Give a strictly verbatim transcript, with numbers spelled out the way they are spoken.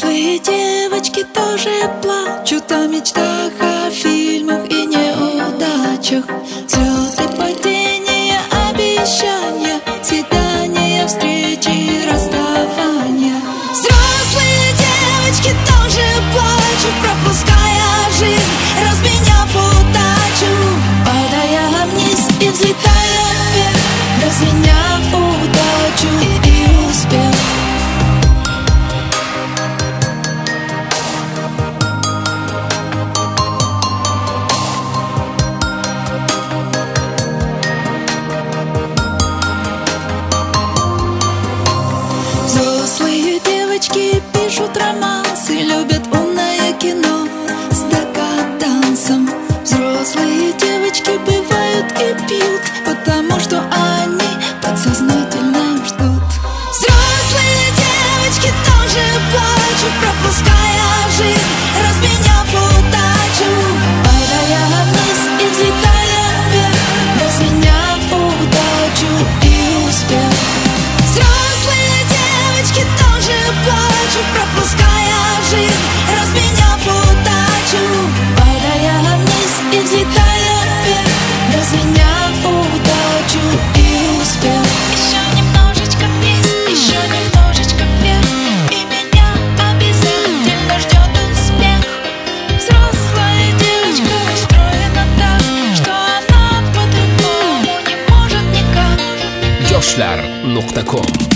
Взрослые девочки тоже плачут о мечтах, о фильмах и неудачах. Взлеты, падения, обещания, свидания, встречи, расставания. Взрослые девочки тоже плачут, пропуская жизнь, разменяв удачу, падая вниз и взлетая вверх, разменяв удачу и, и успех. Взрослые девочки пишут романсы, любят умное кино с декадансом. Взрослые девочки бывают и пьют, потому что они подсознательно ждут. Взрослые девочки тоже плачут, пропуская жизнь, разменяв удачу, падая вниз и взлетая вверх, разменяв удачу и успех. Взрослые девочки тоже плачут, пропуская жизнь, разменяв удачу, падая вниз и взлетая вверх, разменяв удачу и успех. Еще немножечко вниз, еще немножечко вверх, и меня обязательно ждет успех. Взрослая девочка устроена так, что она по-другому не может никак. yoshlar nuqta com